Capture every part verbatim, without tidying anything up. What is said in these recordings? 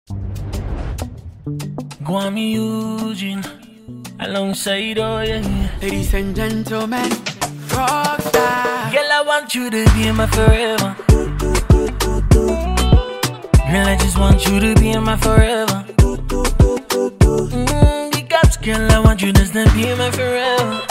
Guami Eugene, alongside oh yeah. Ladies and gentlemen, rockstar. Girl, I want you to be in my forever. Girl, I just want you to be in my forever. Mm, because girl, I want you to just be in my forever.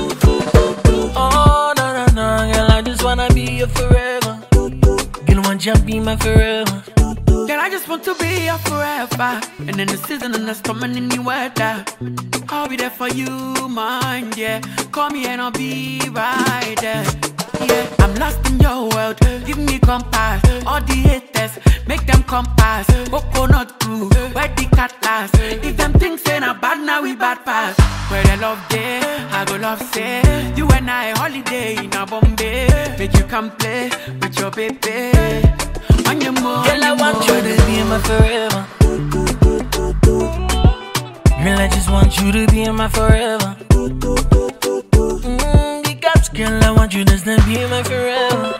Oh no no no, girl, I just wanna be your forever. Girl, want you to be my forever. Girl, I just want to be here forever. And in the season and the storm and in the weather, I'll be there for you, man, yeah. Call me and I'll be right there. Yeah, I'm lost in your world. Give me compass. All the haters, make them compass. Coconut crew, where the cat last. If them things say not bad, now we bad pass. Where the love day, I go love say. You and I holiday in a Bombay. Make you come play with your baby. On your moon, girl, I want you to be in my forever. Girl, I just want you to be in my forever. Mm, because girl, I want you to just be in my forever.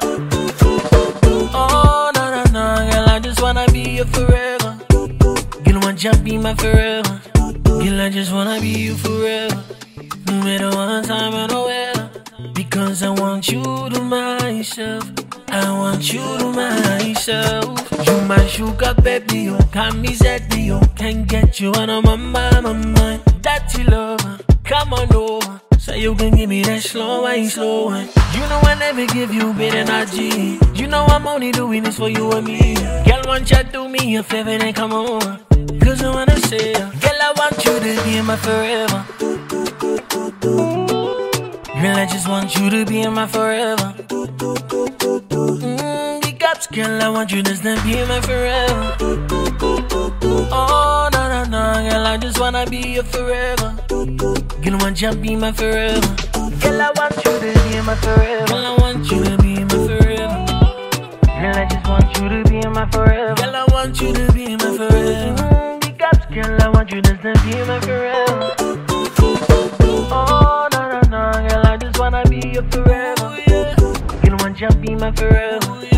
Oh no no no, girl, I just wanna be your forever. Girl, want you to be my forever. Girl, I just wanna be you forever. No matter what time or no weather. Because I want you to myself. I want you to myself. You my sugar baby, you got me zeddy, you can't get you out of my mind, my mind. Dirty lover, come on over, so you can give me that slow wine, slow wine. You know I never give you bit energy. You know I'm only doing this for you and me. Girl, want you to do me a favor and come over. Cause I wanna say, girl, I want you to be in my forever. Girl, I just want you to be in my forever. Mm, because girl, I want you to just be in my forever. Oh no no no, girl, I just wanna be your forever. Girl, want you to be my forever. Girl, I want you to be in my forever. Girl, I want you to be in my forever. Girl, I just want you to be in my forever. Girl, I want you to be in my forever. Mm, because girl, I want you to just be in my forever. Oh no no no, girl, I just wanna be your forever. Girl, want you to be my forever.